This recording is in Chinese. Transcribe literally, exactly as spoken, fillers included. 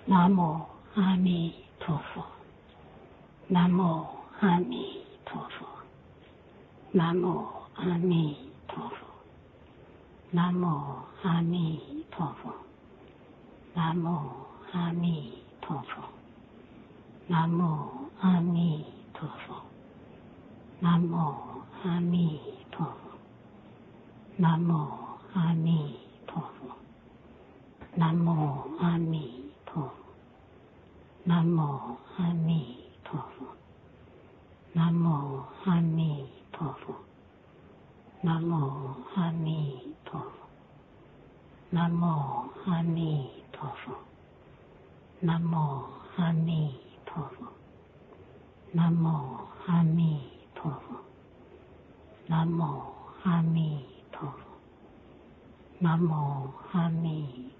南无阿弥陀佛，南无阿弥陀佛，南无阿弥陀佛，南无阿弥陀佛，南无阿弥陀佛，南无阿弥陀佛，南无阿弥陀佛，南无阿弥陀佛，南无阿弥陀佛，南无阿弥陀佛，南无阿弥陀佛，南无阿弥陀佛，南无阿弥陀佛，南无阿弥陀佛，南无阿弥陀佛，南无阿弥陀佛，南无阿弥